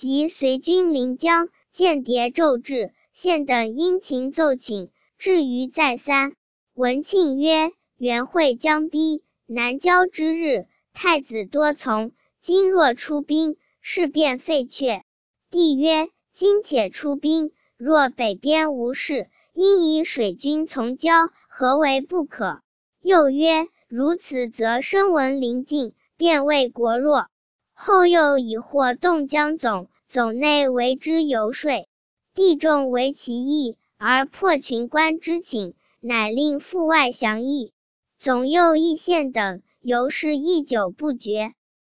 即随军临江，间谍骤至，献等殷勤奏请，至于再三。文庆曰：元会将逼，南郊之日，太子多从，今若出兵，事便废阙。帝曰：今且出兵，若北边无事，应以水军从交，何为不可？又曰：如此则声闻临近，便为国弱。后又以获动江总内为之游说，帝众为其意，而破群官之请，乃令赴外降议。总右议献等，由是议久不决。